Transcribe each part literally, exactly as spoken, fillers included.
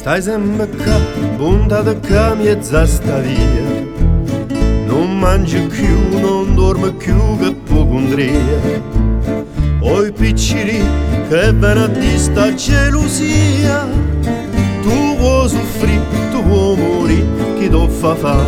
Stai sempre qua, puntata qua, mezza sta via. Non mangi più, non dormi più, che poco andrea. Poi picciri che viene a di sta gelosia. Tu vuoi soffrire, tu vuoi morire, chi ti fa fa?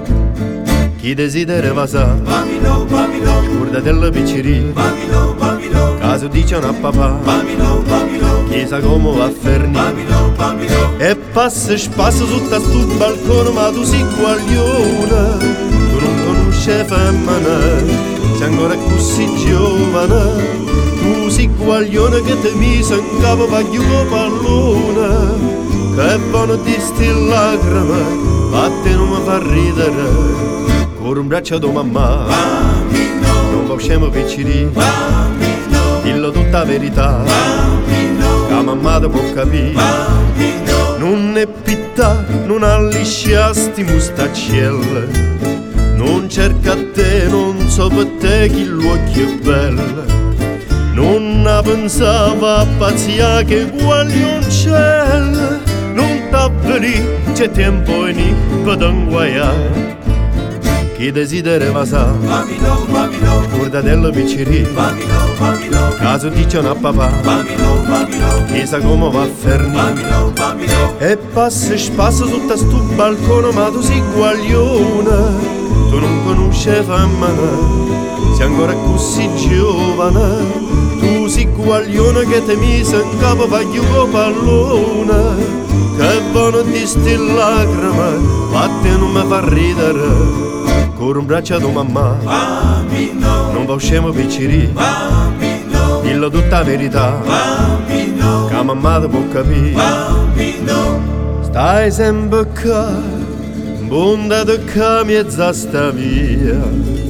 Chi desidera va sa? Bambino, bambino, Guardatela picciri, bambino, bambino, caso dicono a papà, bambino, bambino, chissà come va a ferni. bambino, bambino. E passa e spassa sotto a sto balcone, ma tu sei guaglione. Tu non conosci femmine, sei ancora così giovane. Tu sei guaglione che ti mise in capo pagliu con pallone. Che buono di sti lacrime, a te non mi fa ridere. Con un braccio a tua mamma, Bambino, non va scemo picciri, bambino, dillo tutta la verità, bambino, che mamma ti può capire. bambino, Non è pittà, non allisciasti mustaccielle. Non cerca te, non so per te chi l'occhio è bello. Non la pensava a pazzia che guaglioncelle. Non t'avveri, c'è tempo e ni per t'inguaiare. Chi desidera va sa, bambino, bambino, guardatela picciri, bambino, bambino, caso dicono a papà, bambino, bambino, chissà come va a ferni. bambino, bambino. E passa e spassa sotto a sto balcone, ma tu sei guaglione. Tu non conosci femmine, sei ancora così giovane. Tu sei guaglione che ti mise in capo pagliu con pallone. Che buono di sti lacrime, a te non mi fa ridere. Con un braccio a tua mamma, Bambino, non va scemo picciri, bambino, dillo tutta la verità, bambino, che mamma ti può capire. bambino, Stai sempre qua, buondata qua mezza sta via.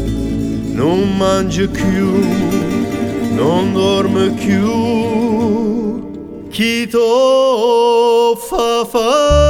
Non mangi più, non dormi più. Chi to fa fa?